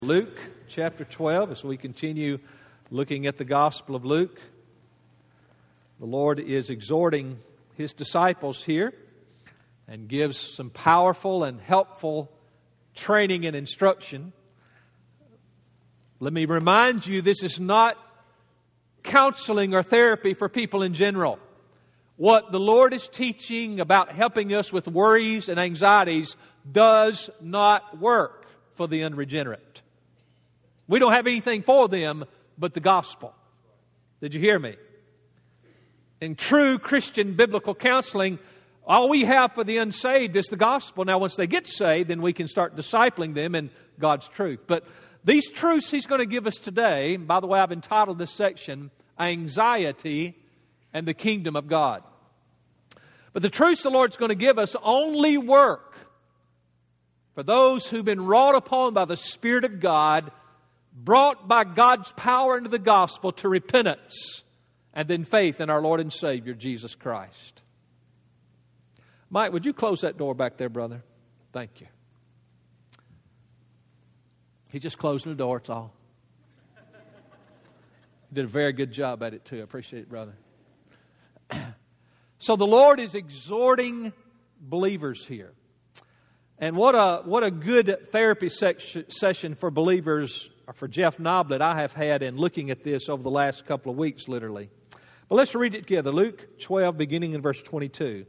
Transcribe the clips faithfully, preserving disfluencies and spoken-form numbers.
Luke chapter twelve, as we continue looking at the Gospel of Luke. The Lord is exhorting His disciples here and gives some powerful and helpful training and instruction. Let me remind you, this is not counseling or therapy for people in general. What the Lord is teaching about helping us with worries and anxieties does not work for the unregenerate. We don't have anything for them but the gospel. Did you hear me? In true Christian biblical counseling, all we have for the unsaved is the gospel. Now, once they get saved, then we can start discipling them in God's truth. But these truths He's going to give us today, and by the way, I've entitled this section, Anxiety and the Kingdom of God. But the truths the Lord's going to give us only work for those who've been wrought upon by the Spirit of God, brought by God's power into the gospel to repentance and then faith in our Lord and Savior, Jesus Christ. Mike, would you close that door back there, brother? Thank you. He's just closing the door, it's all. You did a very good job at it too. I appreciate it, brother. So the Lord is exhorting believers here. And what a what a good therapy section, session for believers, or for Jeff Noblet, I have had in looking at this over the last couple of weeks, literally. But let's read it together. Luke twelve, beginning in verse twenty-two.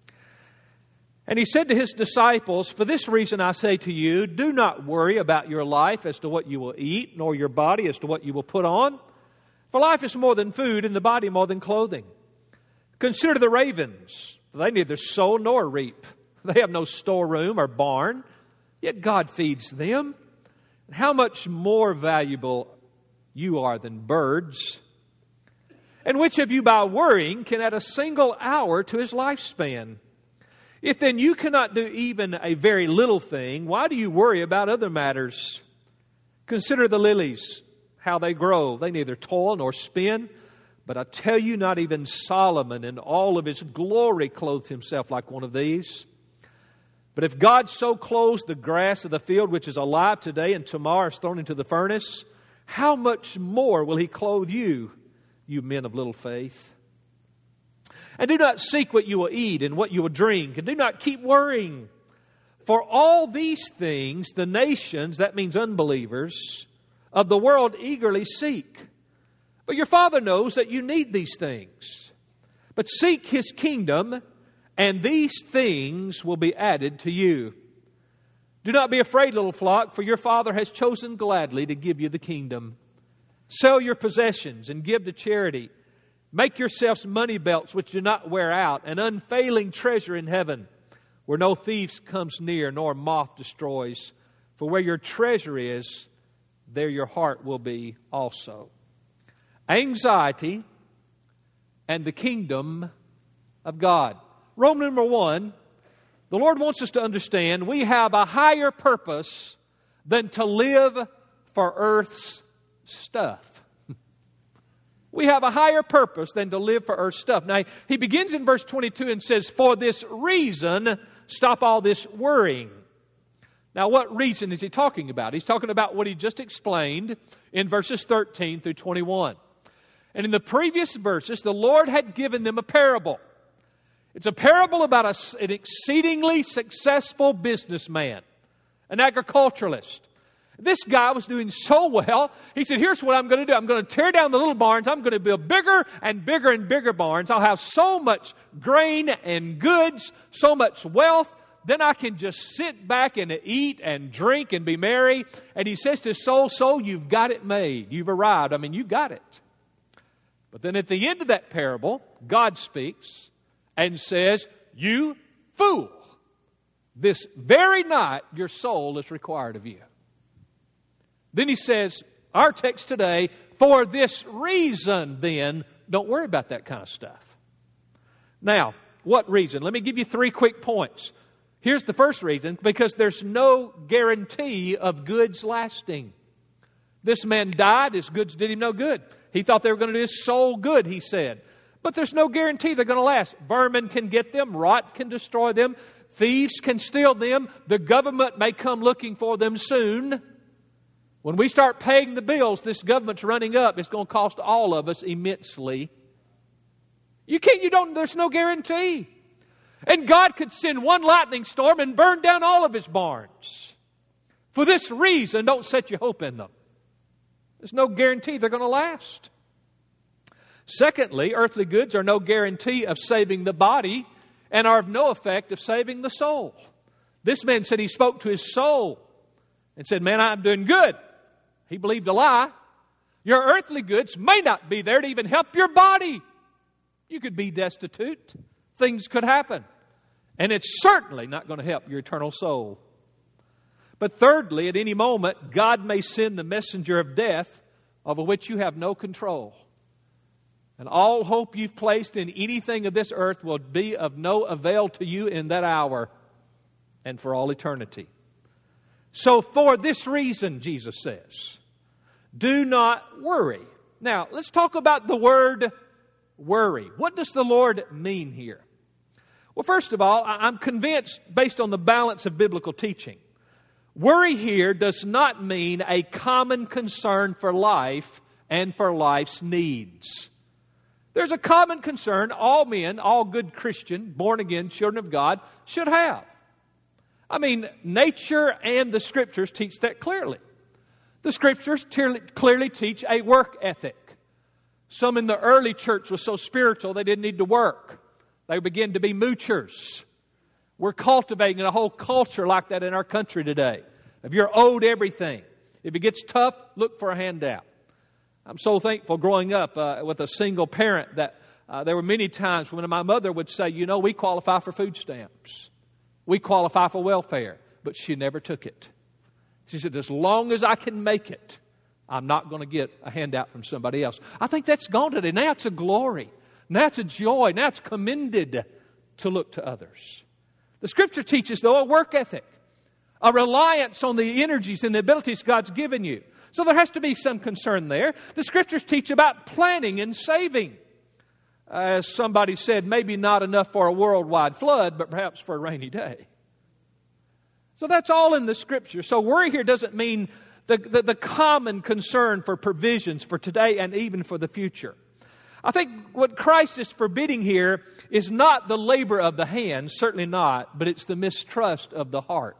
And He said to His disciples, "For this reason I say to you, do not worry about your life as to what you will eat, nor your body as to what you will put on. For life is more than food, and the body more than clothing. Consider the ravens, for they neither sow nor reap. They have no storeroom or barn, yet God feeds them. How much more valuable you are than birds? And which of you by worrying can add a single hour to his lifespan? If then you cannot do even a very little thing, why do you worry about other matters? Consider the lilies, how they grow. They neither toil nor spin. But I tell you, not even Solomon in all of his glory clothed himself like one of these. But if God so clothes the grass of the field, which is alive today and tomorrow is thrown into the furnace, how much more will He clothe you, you men of little faith? And do not seek what you will eat and what you will drink, and do not keep worrying. For all these things the nations, that means unbelievers, of the world eagerly seek. But your Father knows that you need these things. But seek His kingdom, and these things will be added to you. Do not be afraid, little flock, for your Father has chosen gladly to give you the kingdom. Sell your possessions and give to charity. Make yourselves money belts which do not wear out, an unfailing treasure in heaven, where no thief comes near, nor moth destroys. For where your treasure is, there your heart will be also." Anxiety and the kingdom of God. Rule number one, the Lord wants us to understand we have a higher purpose than to live for earth's stuff. We have a higher purpose than to live for earth's stuff. Now, He begins in verse twenty-two and says, "For this reason, stop all this worrying." Now, what reason is He talking about? He's talking about what He just explained in verses thirteen through twenty-one. And in the previous verses, the Lord had given them a parable. It's a parable about a, an exceedingly successful businessman, an agriculturalist. This guy was doing so well, he said, here's what I'm going to do. I'm going to tear down the little barns. I'm going to build bigger and bigger and bigger barns. I'll have so much grain and goods, so much wealth. Then I can just sit back and eat and drink and be merry. And he says to his soul, soul, you've got it made. You've arrived. I mean, you got it. But then at the end of that parable, God speaks and says, "You fool, this very night your soul is required of you." Then He says, our text today, "For this reason then," don't worry about that kind of stuff. Now, what reason? Let me give you three quick points. Here's the first reason, because there's no guarantee of goods lasting. This man died, his goods did him no good. He thought they were going to do his soul good, he said. But there's no guarantee they're going to last. Vermin can get them. Rot can destroy them. Thieves can steal them. The government may come looking for them soon. When we start paying the bills, this government's running up. It's going to cost all of us immensely. You can't, you don't, there's no guarantee. And God could send one lightning storm and burn down all of His barns. For this reason, don't set your hope in them. There's no guarantee they're going to last. Secondly, earthly goods are no guarantee of saving the body and are of no effect of saving the soul. This man said he spoke to his soul and said, man, I'm doing good. He believed a lie. Your earthly goods may not be there to even help your body. You could be destitute. Things could happen. And it's certainly not going to help your eternal soul. But thirdly, at any moment, God may send the messenger of death over which you have no control. And all hope you've placed in anything of this earth will be of no avail to you in that hour and for all eternity. So for this reason, Jesus says, do not worry. Now, let's talk about the word worry. What does the Lord mean here? Well, first of all, I'm convinced, based on the balance of biblical teaching, worry here does not mean a common concern for life and for life's needs. There's a common concern all men, all good Christian, born-again children of God should have. I mean, nature and the Scriptures teach that clearly. The Scriptures clearly teach a work ethic. Some in the early church were so spiritual they didn't need to work. They began to be moochers. We're cultivating a whole culture like that in our country today. If you're owed everything, if it gets tough, look for a handout. I'm so thankful growing up uh, with a single parent that uh, there were many times when my mother would say, you know, we qualify for food stamps. We qualify for welfare. But she never took it. She said, as long as I can make it, I'm not going to get a handout from somebody else. I think that's gone today. Now it's a glory. Now it's a joy. Now it's commended to look to others. The Scripture teaches, though, a work ethic, a reliance on the energies and the abilities God's given you. So there has to be some concern there. The Scriptures teach about planning and saving. As somebody said, maybe not enough for a worldwide flood, but perhaps for a rainy day. So that's all in the Scripture. So worry here doesn't mean the, the, the common concern for provisions for today and even for the future. I think what Christ is forbidding here is not the labor of the hands, certainly not, but it's the mistrust of the heart.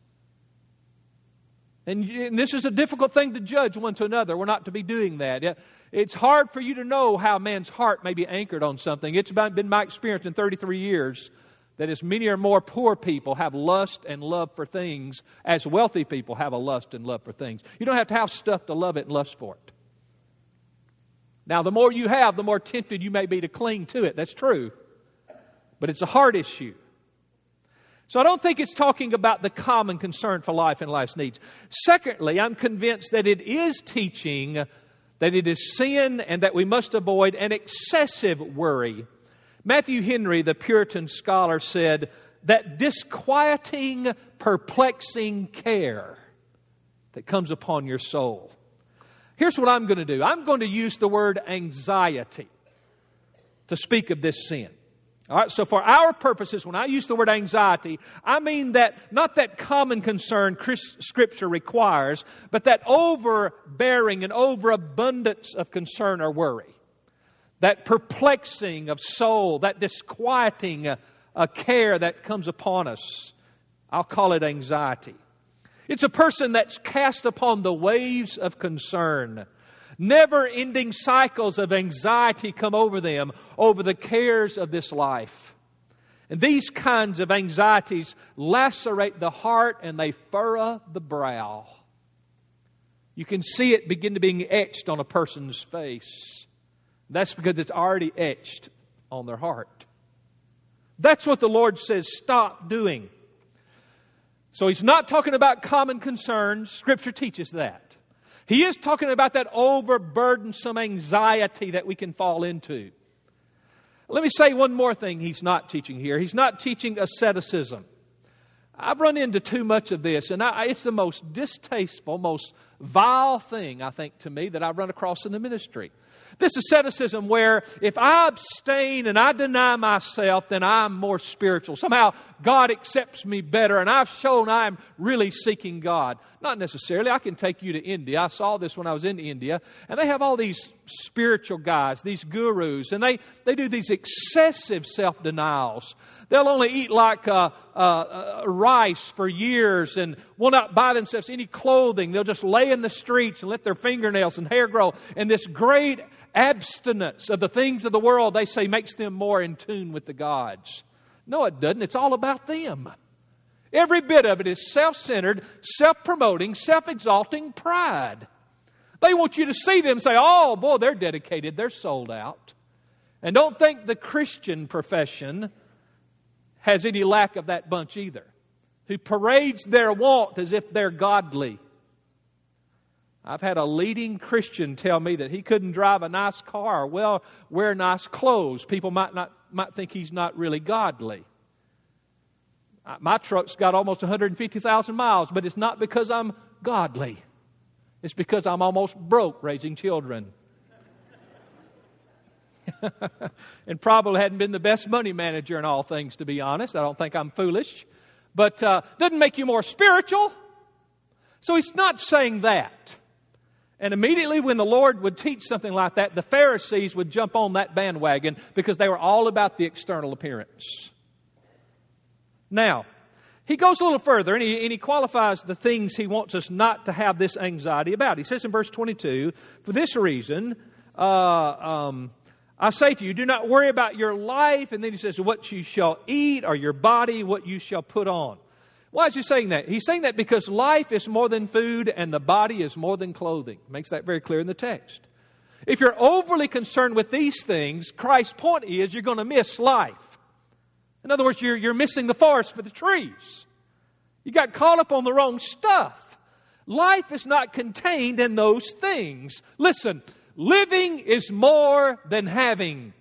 And, and this is a difficult thing to judge one to another. We're not to be doing that. It's hard for you to know how a man's heart may be anchored on something. It's been my experience in thirty-three years that as many or more poor people have lust and love for things as wealthy people have a lust and love for things. You don't have to have stuff to love it and lust for it. Now, the more you have, the more tempted you may be to cling to it. That's true. But it's a heart issue. So I don't think it's talking about the common concern for life and life's needs. Secondly, I'm convinced that it is teaching that it is sin and that we must avoid an excessive worry. Matthew Henry, the Puritan scholar, said that disquieting, perplexing care that comes upon your soul. Here's what I'm going to do. I'm going to use the word anxiety to speak of this sin. All right, so for our purposes, when I use the word anxiety, I mean that not that common concern Scripture requires, but that overbearing and overabundance of concern or worry. That perplexing of soul, that disquieting uh, uh, care that comes upon us. I'll call it anxiety. It's a person that's cast upon the waves of concern. Never-ending cycles of anxiety come over them, over the cares of this life. And these kinds of anxieties lacerate the heart and they furrow the brow. You can see it begin to being etched on a person's face. That's because it's already etched on their heart. That's what the Lord says, stop doing. So He's not talking about common concerns. Scripture teaches that. He is talking about that overburdensome anxiety that we can fall into. Let me say one more thing He's not teaching here. He's not teaching asceticism. I've run into too much of this, and I, it's the most distasteful, most vile thing, I think, to me that I've run across in the ministry. This asceticism where if I abstain and I deny myself, then I'm more spiritual. Somehow God accepts me better and I've shown I'm really seeking God. Not necessarily. I can take you to India. I saw this when I was in India. And they have all these spiritual guys, these gurus, and they, they do these excessive self-denials. They'll only eat like uh, uh, uh, rice for years and will not buy themselves any clothing. They'll just lay in the streets and let their fingernails and hair grow. And this great abstinence of the things of the world, they say, makes them more in tune with the gods. No, it doesn't. It's all about them. Every bit of it is self-centered, self-promoting, self-exalting pride. They want you to see them and say, oh, boy, they're dedicated. They're sold out. And don't think the Christian profession has any lack of that bunch either, who parades their want as if they're godly. I've had a leading Christian tell me that he couldn't drive a nice car or well wear nice clothes. People might not might think he's not really godly. My truck's got almost one hundred fifty thousand miles, but it's not because I'm godly. It's because I'm almost broke raising children. And probably hadn't been the best money manager in all things, to be honest. I don't think I'm foolish. But uh, doesn't make you more spiritual. So he's not saying that. And immediately when the Lord would teach something like that, the Pharisees would jump on that bandwagon because they were all about the external appearance. Now, he goes a little further and he, and he qualifies the things he wants us not to have this anxiety about. He says in verse twenty-two, for this reason, uh, um, I say to you, do not worry about your life. And then he says, what you shall eat, or your body, what you shall put on. Why is he saying that? He's saying that because life is more than food and the body is more than clothing. Makes that very clear in the text. If you're overly concerned with these things, Christ's point is you're going to miss life. In other words, you're, you're missing the forest for the trees. You got caught up on the wrong stuff. Life is not contained in those things. Listen, living is more than having.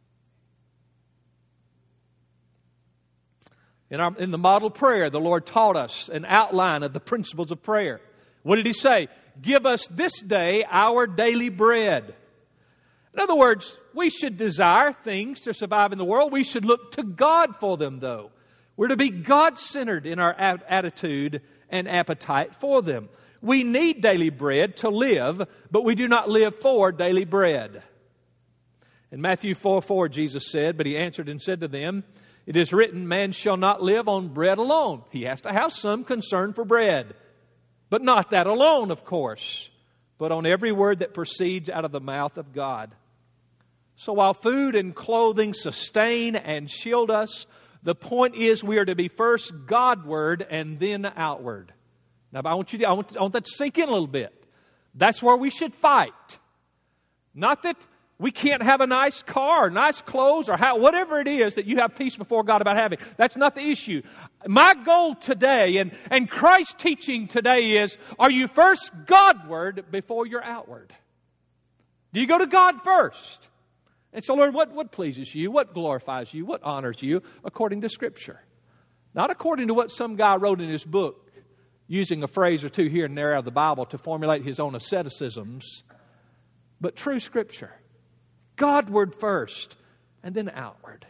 In, our, in the model prayer, the Lord taught us an outline of the principles of prayer. What did He say? Give us this day our daily bread. In other words, we should desire things to survive in the world. We should look to God for them, though. We're to be God-centered in our attitude and appetite for them. We need daily bread to live, but we do not live for daily bread. In Matthew four four, Jesus said, but He answered and said to them, it is written, man shall not live on bread alone. He has to have some concern for bread. But not that alone, of course, but on every word that proceeds out of the mouth of God. So while food and clothing sustain and shield us, the point is we are to be first Godward and then outward. Now, I want you to, I want, I want that to sink in a little bit. That's where we should fight. Not that we can't have a nice car, or nice clothes, or how, whatever it is that you have peace before God about having. That's not the issue. My goal today, and, and Christ's teaching today is, are you first Godward before you're outward? Do you go to God first? And so, Lord, what, what pleases you? What glorifies you? What honors you according to Scripture? Not according to what some guy wrote in his book, using a phrase or two here and there out of the Bible to formulate his own asceticisms, but true Scripture. Godward first, and then outward.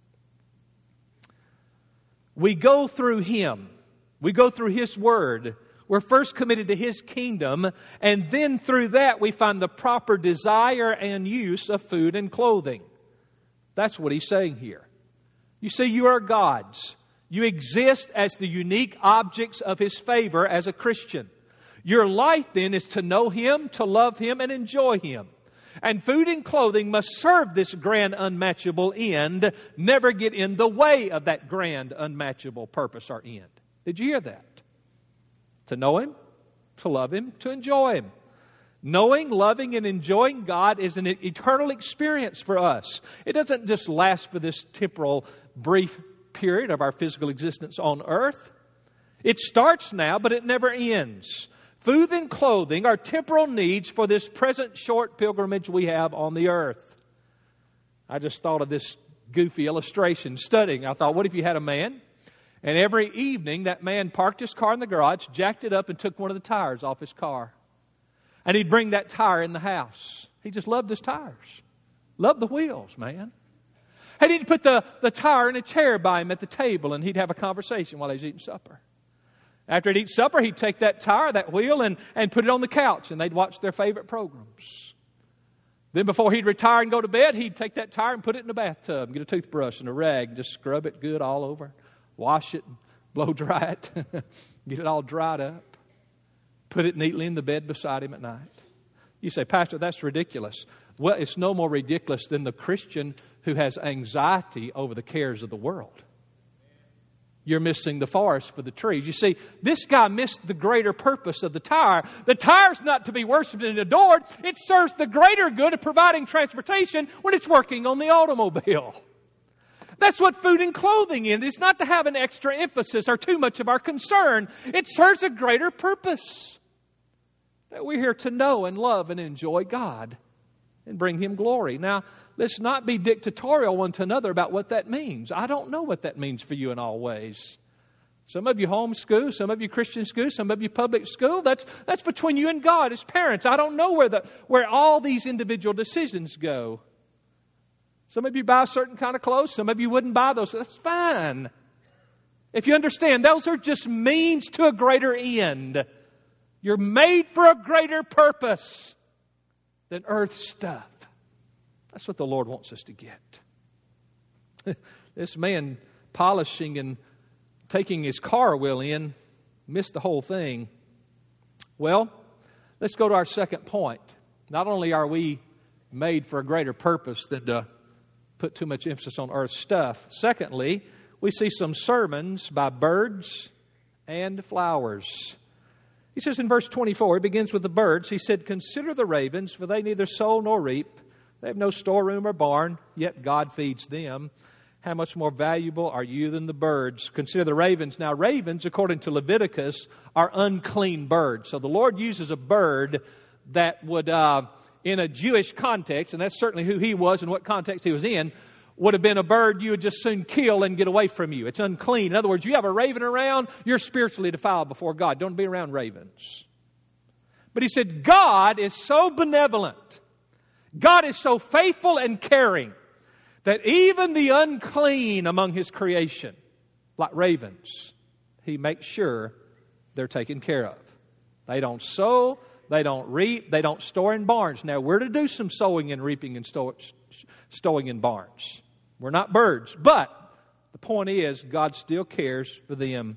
We go through Him. We go through His Word. We're first committed to His kingdom, and then through that we find the proper desire and use of food and clothing. That's what He's saying here. You see, you are God's. You exist as the unique objects of His favor as a Christian. Your life then is to know Him, to love Him, and enjoy Him. And food and clothing must serve this grand unmatchable end, never get in the way of that grand unmatchable purpose or end. Did you hear that? To know Him, to love Him, to enjoy Him. Knowing, loving, and enjoying God is an eternal experience for us. It doesn't just last for this temporal, brief period of our physical existence on earth. It starts now, but it never ends. Food and clothing are temporal needs for this present short pilgrimage we have on the earth. I just thought of this goofy illustration studying. I thought, what if you had a man, and every evening that man parked his car in the garage, jacked it up, and took one of the tires off his car? And he'd bring that tire in the house. He just loved his tires. Loved the wheels, man. And he'd put the, the tire in a chair by him at the table, and he'd have a conversation while he was eating supper. After he'd eat supper, he'd take that tire, that wheel, and, and put it on the couch, and they'd watch their favorite programs. Then before he'd retire and go to bed, he'd take that tire and put it in the bathtub, get a toothbrush and a rag, and just scrub it good all over, wash it, blow dry it, get it all dried up, put it neatly in the bed beside him at night. You say, Pastor, that's ridiculous. Well, it's no more ridiculous than the Christian who has anxiety over the cares of the world. You're missing the forest for the trees. You see, this guy missed the greater purpose of the tire. The tire's not to be worshipped and adored. It serves the greater good of providing transportation when it's working on the automobile. That's what food and clothing is. It's not to have an extra emphasis or too much of our concern. It serves a greater purpose. That we're here to know and love and enjoy God and bring Him glory. Now, let's not be dictatorial one to another about what that means. I don't know what that means for you in all ways. Some of you homeschool, some of you Christian school, some of you public school. That's that's between you and God as parents. I don't know where the where all these individual decisions go. Some of you buy a certain kind of clothes. Some of you wouldn't buy those. That's fine. If you understand, those are just means to a greater end. You're made for a greater purpose than earth stuff. That's what the Lord wants us to get. This man polishing and taking his car wheel in missed the whole thing. Well, let's go to our second point. Not only are we made for a greater purpose than to put too much emphasis on earth stuff. Secondly, we see some sermons by birds and flowers. He says in verse twenty-four, he begins with the birds. He said, "Consider the ravens, for they neither sow nor reap. They have no storeroom or barn, yet God feeds them. How much more valuable are you than the birds? Consider the ravens." Now, ravens, according to Leviticus, are unclean birds. So the Lord uses a bird that would, uh, in a Jewish context, and that's certainly who he was and what context he was in, would have been a bird you would just soon kill and get away from you. It's unclean. In other words, you have a raven around, you're spiritually defiled before God. Don't be around ravens. But he said, God is so benevolent, God is so faithful and caring, that even the unclean among His creation, like ravens, He makes sure they're taken care of. They don't sow, they don't reap, they don't store in barns. Now, we're to do some sowing and reaping and stow, stowing in barns. We're not birds, but the point is, God still cares for them.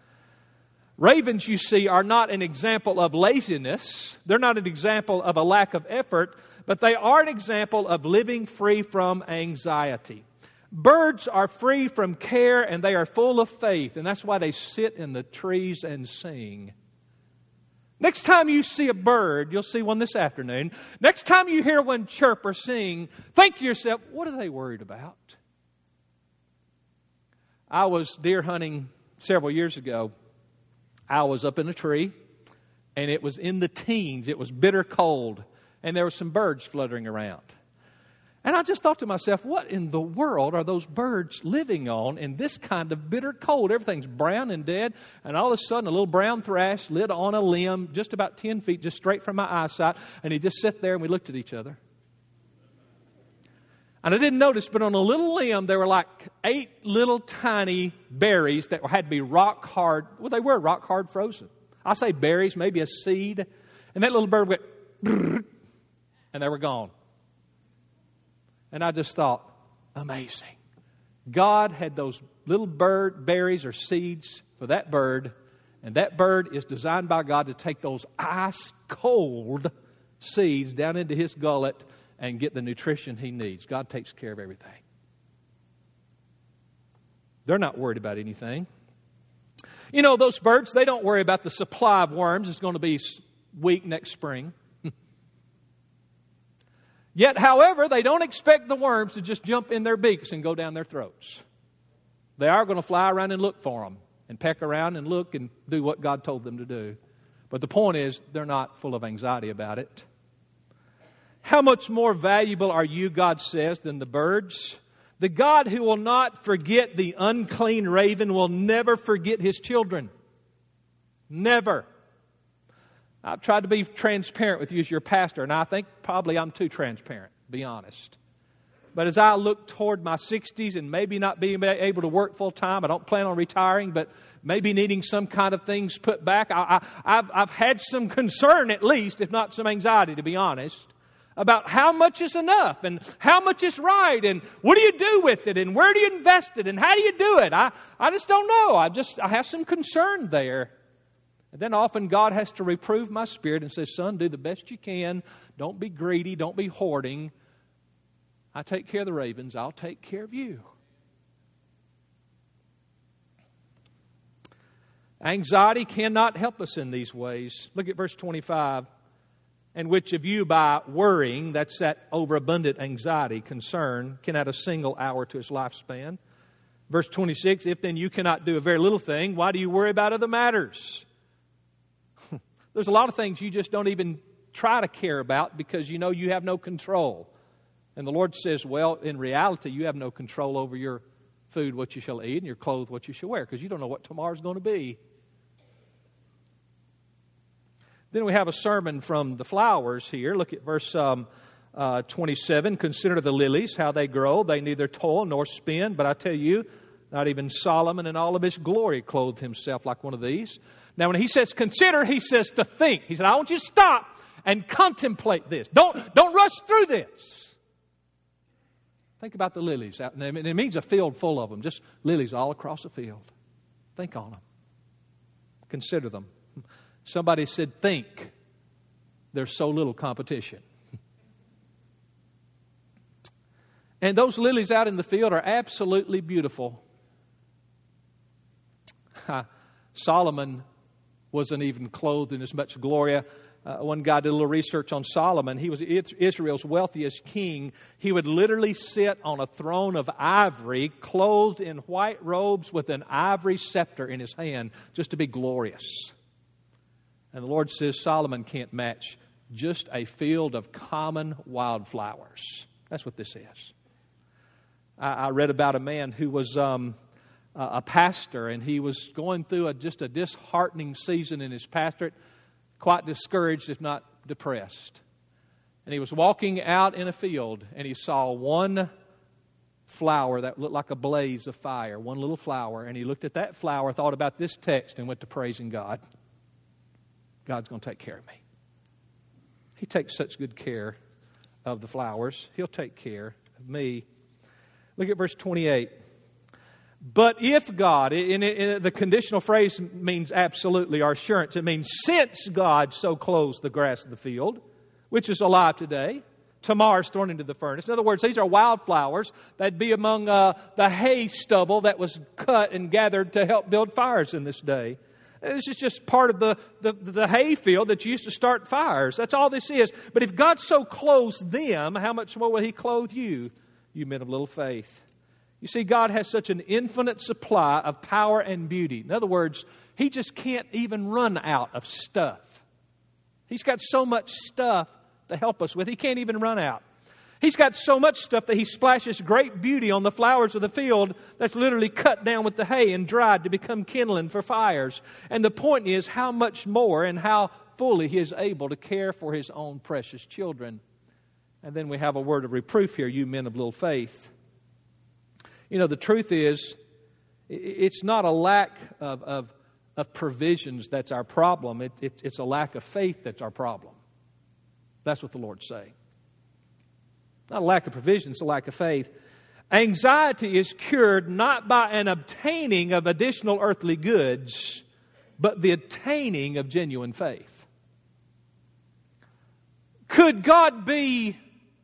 Ravens, you see, are not an example of laziness. They're not an example of a lack of effort, but they are an example of living free from anxiety. Birds are free from care and they are full of faith, and that's why they sit in the trees and sing. Next time you see a bird, you'll see one this afternoon. Next time you hear one chirp or sing, think to yourself, what are they worried about? I was deer hunting several years ago. I was up in a tree, and it was in the teens. It was bitter cold, and there were some birds fluttering around. And I just thought to myself, what in the world are those birds living on in this kind of bitter cold? Everything's brown and dead, and all of a sudden a little brown thrush lit on a limb just about ten feet, just straight from my eyesight, and he just sat there and we looked at each other. And I didn't notice, but on a little limb there were like eight little tiny berries that had to be rock hard. Well, they were rock hard frozen. I say berries, maybe a seed. And that little bird went, and they were gone. And I just thought, amazing. God had those little bird berries or seeds for that bird, and that bird is designed by God to take those ice cold seeds down into his gullet and get the nutrition he needs. God takes care of everything. They're not worried about anything. You know, those birds, they don't worry about the supply of worms. It's going to be weak next spring. Yet, however, they don't expect the worms to just jump in their beaks and go down their throats. They are going to fly around and look for them and peck around and look and do what God told them to do. But the point is, they're not full of anxiety about it. How much more valuable are you, God says, than the birds? The God who will not forget the unclean raven will never forget his children. Never. I've tried to be transparent with you as your pastor, and I think probably I'm too transparent, to be honest. But as I look toward my sixties and maybe not being able to work full time, I don't plan on retiring, but maybe needing some kind of things put back, I, I, I've, I've had some concern at least, if not some anxiety, to be honest, about how much is enough and how much is right and what do you do with it and where do you invest it and how do you do it? I, I just don't know. I just I have some concern there. And then often God has to reprove my spirit and say, son, do the best you can. Don't be greedy. Don't be hoarding. I take care of the ravens. I'll take care of you. Anxiety cannot help us in these ways. Look at verse twenty-five. And which of you by worrying, that's that overabundant anxiety, concern, can add a single hour to his lifespan? Verse twenty-six, if then you cannot do a very little thing, why do you worry about other matters? There's a lot of things you just don't even try to care about because you know you have no control. And the Lord says, well, in reality, you have no control over your food, what you shall eat, and your clothes, what you shall wear, because you don't know what tomorrow's going to be. Then we have a sermon from the flowers here. Look at verse um, uh, twenty-seven. Consider the lilies, how they grow. They neither toil nor spin. But I tell you, not even Solomon in all of his glory clothed himself like one of these. Now, when he says consider, he says to think. He said, I want you to stop and contemplate this. Don't, don't rush through this. Think about the lilies. And it means a field full of them. Just lilies all across the field. Think on them. Consider them. Somebody said, think. There's so little competition. And those lilies out in the field are absolutely beautiful. Solomon wasn't even clothed in as much glory. Uh, one guy did a little research on Solomon. He was Israel's wealthiest king. He would literally sit on a throne of ivory, clothed in white robes with an ivory scepter in his hand, just to be glorious. And the Lord says Solomon can't match just a field of common wildflowers. That's what this is. I, I read about a man who was um, a pastor, and he was going through a, just a disheartening season in his pastorate, quite discouraged, if not depressed. And he was walking out in a field, and he saw one flower that looked like a blaze of fire, one little flower. And he looked at that flower, thought about this text, and went to praising God. God's going to take care of me. He takes such good care of the flowers. He'll take care of me. Look at verse twenty-eight. But if God, in, in, the conditional phrase means absolutely or assurance. It means since God so clothes the grass of the field, which is alive today, tomorrow's thrown into the furnace. In other words, these are wildflowers that'd be among uh, the hay stubble that was cut and gathered to help build fires in this day. This is just part of the, the, the hay field that used to start fires. That's all this is. But if God so clothes them, how much more will He clothe you, you men of little faith? You see, God has such an infinite supply of power and beauty. In other words, He just can't even run out of stuff. He's got so much stuff to help us with. He can't even run out. He's got so much stuff that He splashes great beauty on the flowers of the field that's literally cut down with the hay and dried to become kindling for fires. And the point is how much more and how fully He is able to care for His own precious children. And then we have a word of reproof here, you men of little faith. You know, the truth is, it's not a lack of, of, of provisions that's our problem. It, it, it's a lack of faith that's our problem. That's what the Lord's saying. Not a lack of provision, it's a lack of faith. Anxiety is cured not by an obtaining of additional earthly goods, but the attaining of genuine faith. Could God be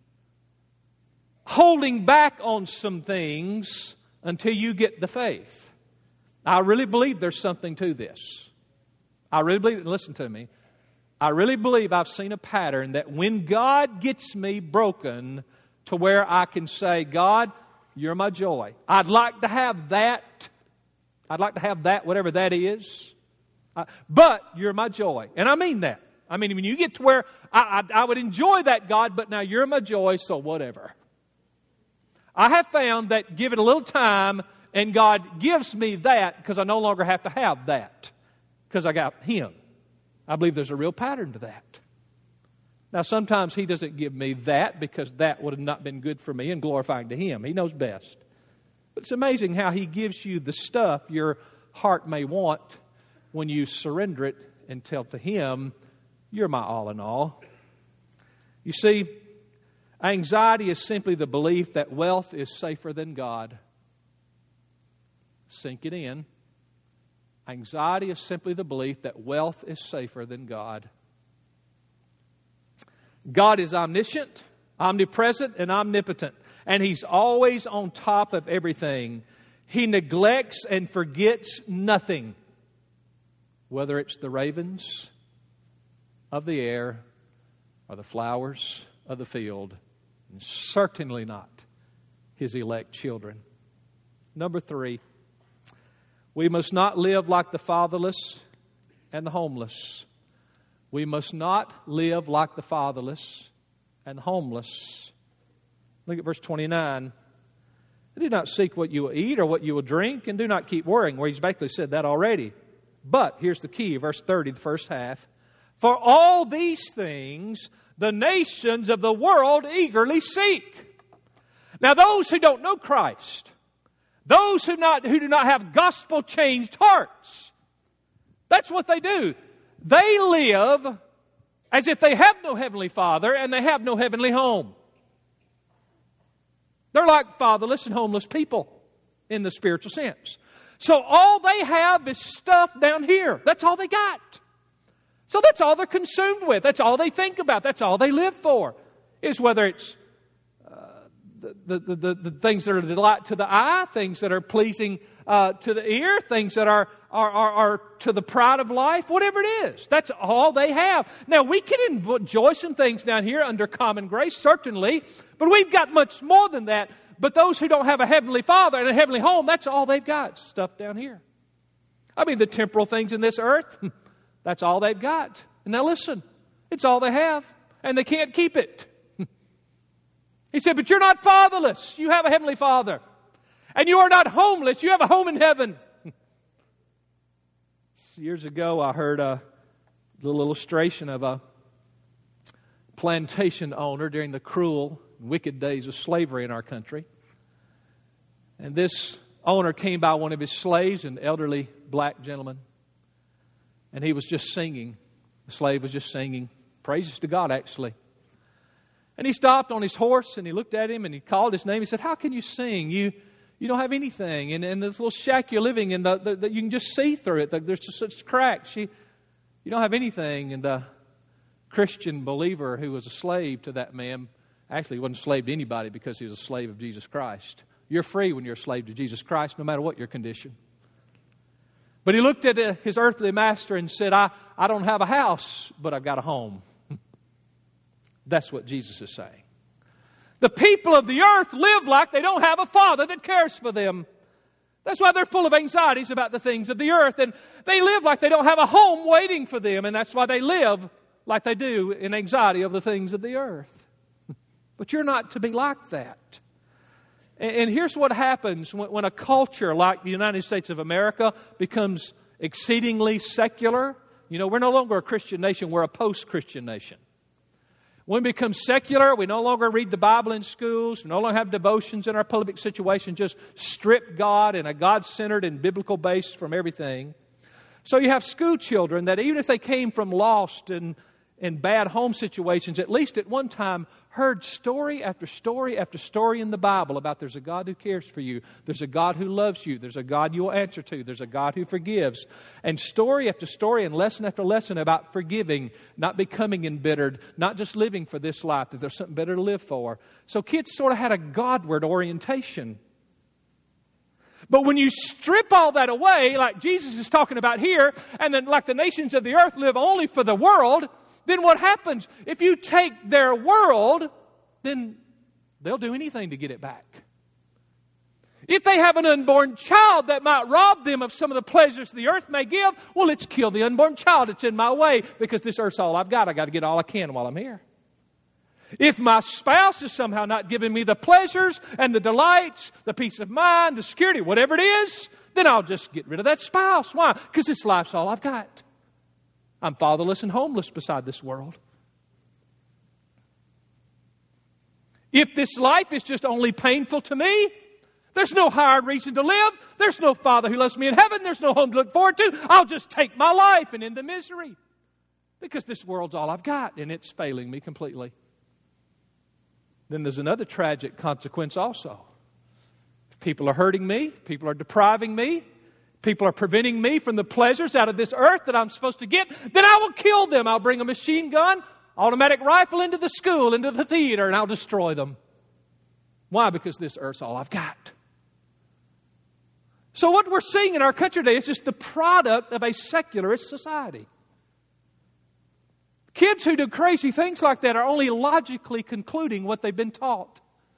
holding back on some things until you get the faith? I really believe there's something to this. I really believe, listen to me, I really believe I've seen a pattern that when God gets me broken to where I can say, God, you're my joy. I'd like to have that. I'd like to have that, whatever that is. Uh, but you're my joy. And I mean that. I mean, when you get to where I, I, I would enjoy that, God, but now you're my joy, so whatever. I have found that give it a little time and God gives me that because I no longer have to have that because I got Him. I believe there's a real pattern to that. Now, sometimes He doesn't give me that because that would have not been good for me and glorifying to Him. He knows best. But it's amazing how He gives you the stuff your heart may want when you surrender it and tell to Him, you're my all in all. You see, anxiety is simply the belief that wealth is safer than God. Sink it in. Anxiety is simply the belief that wealth is safer than God. God is omniscient, omnipresent, and omnipotent. And He's always on top of everything. He neglects and forgets nothing. Whether it's the ravens of the air or the flowers of the field. And certainly not His elect children. Number three, we must not live like the fatherless and the homeless. We must not live like the fatherless and the homeless. Look at verse twenty-nine. Do not seek what you will eat or what you will drink, and do not keep worrying. Where He's basically said that already. But here's the key, verse thirty, the first half. For all these things the nations of the world eagerly seek. Now those who don't know Christ, those who not who do not have gospel-changed hearts, that's what they do. They live as if they have no heavenly Father and they have no heavenly home. They're like fatherless and homeless people in the spiritual sense. So all they have is stuff down here. That's all they got. So that's all they're consumed with. That's all they think about. That's all they live for. Is whether it's uh, the, the, the, the things that are a delight to the eye, things that are pleasing uh, to the ear, things that are, are, are, are to the pride of life, whatever it is. That's all they have. Now, we can enjoy some things down here under common grace, certainly, but we've got much more than that. But those who don't have a heavenly Father and a heavenly home, that's all they've got, stuff down here. I mean, the temporal things in this earth, that's all they've got. And now listen, it's all they have, and they can't keep it. He said, but you're not fatherless. You have a heavenly Father. And you are not homeless. You have a home in heaven. Years ago, I heard a little illustration of a plantation owner during the cruel, wicked days of slavery in our country. And this owner came by one of his slaves, an elderly black gentleman, and he was just singing. The slave was just singing praises to God, actually. And he stopped on his horse and he looked at him and he called his name. He said, how can you sing? You you don't have anything. And, and this little shack you're living in, the, the, the, you can just see through it. The, there's just such cracks. You, you don't have anything. And the Christian believer who was a slave to that man, actually he wasn't a slave to anybody because he was a slave of Jesus Christ. You're free when you're a slave to Jesus Christ, no matter what your condition. But he looked at his earthly master and said, I, I don't have a house, but I've got a home. That's what Jesus is saying. The people of the earth live like they don't have a Father that cares for them. That's why they're full of anxieties about the things of the earth. And they live like they don't have a home waiting for them. And that's why they live like they do in anxiety of the things of the earth. But you're not to be like that. And here's what happens when a culture like the United States of America becomes exceedingly secular. You know, we're no longer a Christian nation, we're a post-Christian nation. When we become secular, we no longer read the Bible in schools, we no longer have devotions in our public situation, just strip God in a God-centered and biblical base from everything. So you have school children that even if they came from lost and in bad home situations, at least at one time heard story after story after story in the Bible about there's a God who cares for you, there's a God who loves you, there's a God you will answer to, there's a God who forgives. And story after story and lesson after lesson about forgiving, not becoming embittered, not just living for this life, that there's something better to live for. So kids sort of had a Godward orientation. But when you strip all that away, like Jesus is talking about here, and then like the nations of the earth live only for the world, then what happens? If you take their world, then they'll do anything to get it back. If they have an unborn child that might rob them of some of the pleasures the earth may give, well, let's kill the unborn child. It's in my way because this earth's all I've got. I've got to get all I can while I'm here. If my spouse is somehow not giving me the pleasures and the delights, the peace of mind, the security, whatever it is, then I'll just get rid of that spouse. Why? Because this life's all I've got. I'm fatherless and homeless beside this world. If this life is just only painful to me, there's no higher reason to live. There's no Father who loves me in heaven. There's no home to look forward to. I'll just take my life and end the misery. Because this world's all I've got, and it's failing me completely. Then there's another tragic consequence also. If people are hurting me, people are depriving me, people are preventing me from the pleasures out of this earth that I'm supposed to get, then I will kill them. I'll bring a machine gun, automatic rifle into the school, into the theater, and I'll destroy them. Why? Because this earth's all I've got. So what we're seeing in our country today is just the product of a secularist society. Kids who do crazy things like that are only logically concluding what they've been taught.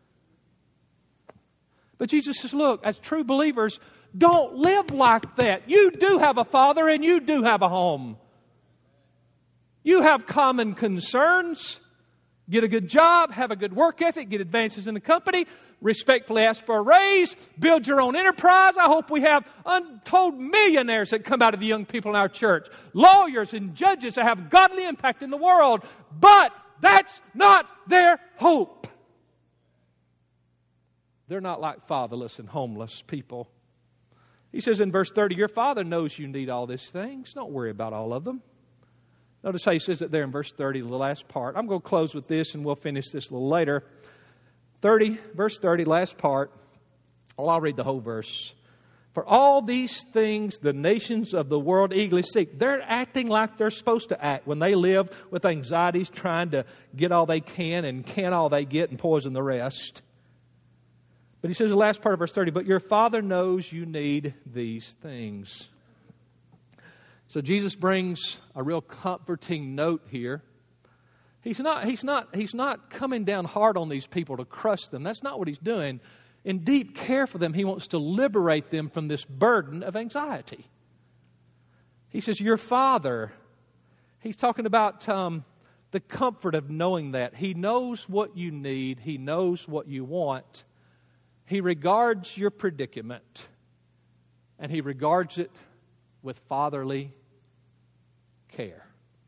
But Jesus says, look, as true believers, don't live like that. You do have a father and you do have a home. You have common concerns. Get a good job, have a good work ethic, get advances in the company, respectfully ask for a raise, build your own enterprise. I hope we have untold millionaires that come out of the young people in our church, lawyers and judges that have godly impact in the world. But that's not their hope. They're not like fatherless and homeless people. He says in verse thirty, your Father knows you need all these things. Don't worry about all of them. Notice how he says it there in verse thirty, the last part. I'm going to close with this and we'll finish this a little later. thirty, verse thirty, last part. Well, I'll read the whole verse. For all these things the nations of the world eagerly seek. They're acting like they're supposed to act when they live with anxieties, trying to get all they can and can all they get and poison the rest. But he says the last part of verse thirty, but your Father knows you need these things. So Jesus brings a real comforting note here. He's not, he's not, he's not coming down hard on these people to crush them. That's not what he's doing. In deep care for them, he wants to liberate them from this burden of anxiety. He says, your Father, he's talking about um, the comfort of knowing that. He knows what you need. He knows what you want. He regards your predicament, and he regards it with fatherly care.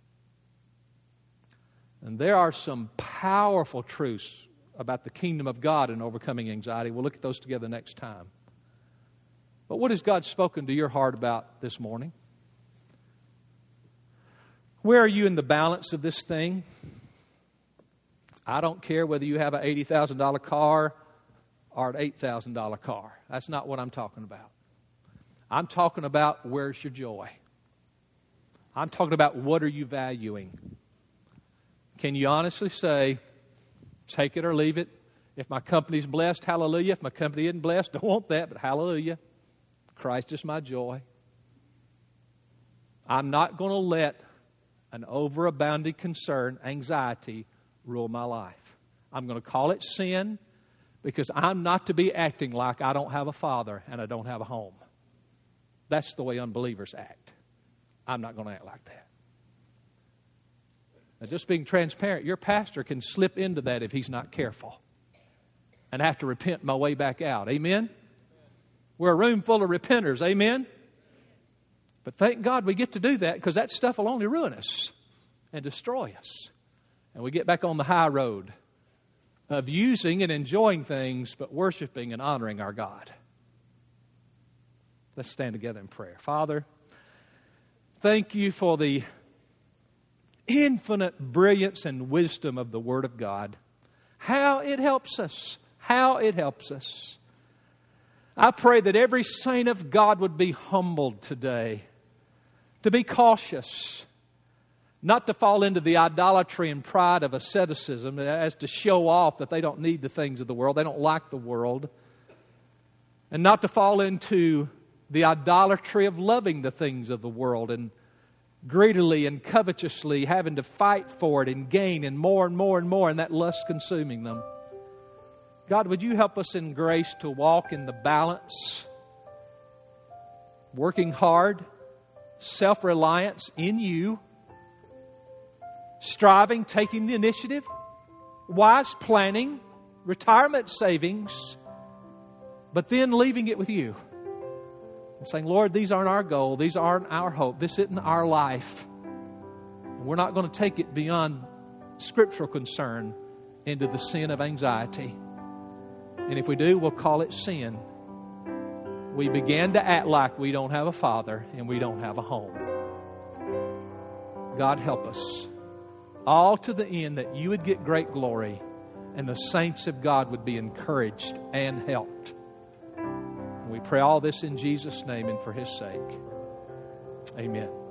And there are some powerful truths about the kingdom of God and overcoming anxiety. We'll look at those together next time. But what has God spoken to your heart about this morning? Where are you in the balance of this thing? I don't care whether you have an eighty thousand dollars car or an eight thousand dollars car. That's not what I'm talking about. I'm talking about where's your joy. I'm talking about what are you valuing. Can you honestly say, take it or leave it? If my company's blessed, hallelujah. If my company isn't blessed, don't want that, but hallelujah. Christ is my joy. I'm not going to let an overabounding concern, anxiety, rule my life. I'm going to call it sin because I'm not to be acting like I don't have a father and I don't have a home. That's the way unbelievers act. I'm not going to act like that. Now, just being transparent, your pastor can slip into that if he's not careful and have to repent my way back out. Amen? We're a room full of repenters. Amen? But thank God we get to do that because that stuff will only ruin us and destroy us. And we get back on the high road of using and enjoying things but worshiping and honoring our God. Let's stand together in prayer. Father, thank you for the infinite brilliance and wisdom of the Word of God. How it helps us. How it helps us. I pray that every saint of God would be humbled today, to be cautious, not to fall into the idolatry and pride of asceticism as to show off that they don't need the things of the world, they don't like the world, and not to fall into the idolatry of loving the things of the world and greedily and covetously having to fight for it and gain and more and more and more, and that lust consuming them. God, would you help us in grace to walk in the balance, working hard, self-reliance in you, striving, taking the initiative, wise planning, retirement savings, but then leaving it with you. And saying, Lord, these aren't our goal. These aren't our hope. This isn't our life. We're not going to take it beyond scriptural concern into the sin of anxiety. And if we do, we'll call it sin. We began to act like we don't have a father and we don't have a home. God help us. All to the end that you would get great glory and the saints of God would be encouraged and helped. And we pray all this in Jesus' name and for His sake. Amen.